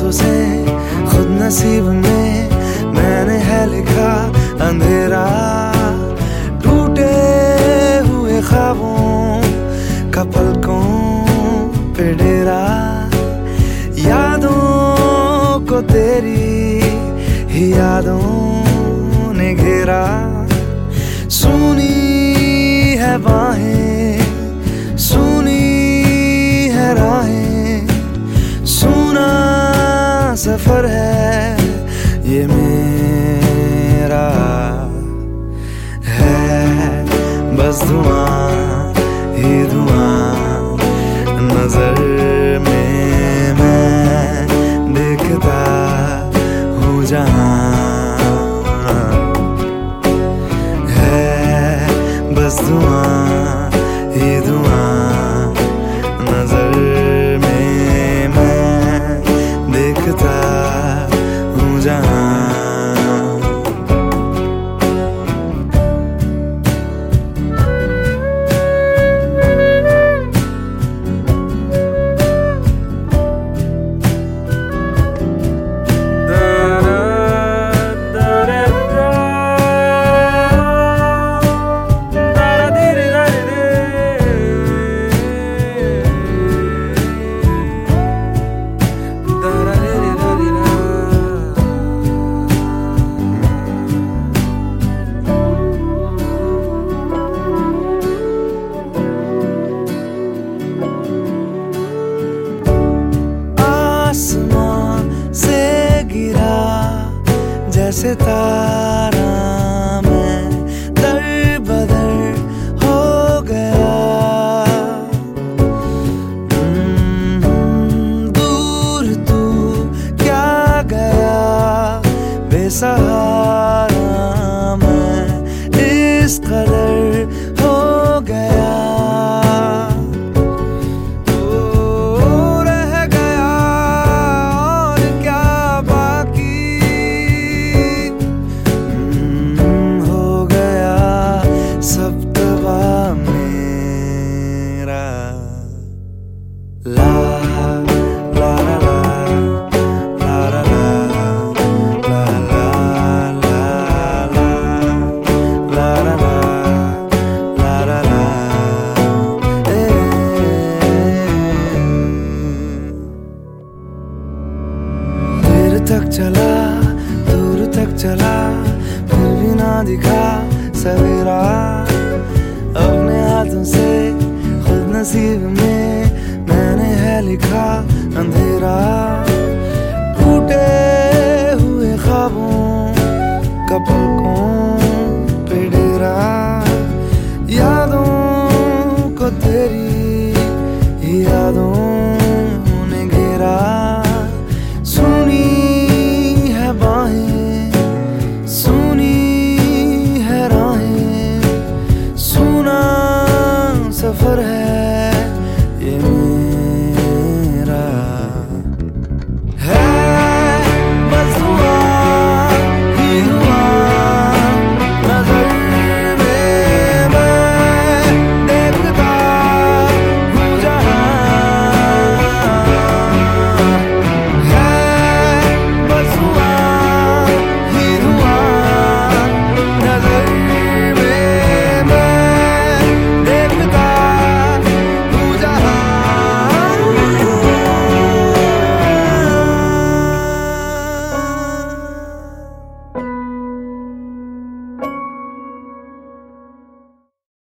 हाथों से खुद नसीब में मैंने है लिखा अंधेरा। टूटे हुए ख्वाबों का पलकों पे डेरा, यादों को तेरी ही यादों ने घेरा। सुनी है बाहें, सुनी है राहें, सुना सफर है ये मेरा। है बस धुआं ही धुआं नजर में, मैं देखता हूँ जहाँ। है बस धुआं ही धुआं नजर में, मैं देखता हूँ जहाँ। जैसे तारा मैं दर बदर हो गया। दूर तू क्या गया बेसहारा, मैं इस कदर हो गया। La la la la la la la la la la la la la। देर तक चला दूर तक चला फिर भी ना दिखा सवेरा। अपने हाथों से खुद नसीब में मैंने है लिखा अंधेरा। टूटे हुए ख्वाबों का पलकों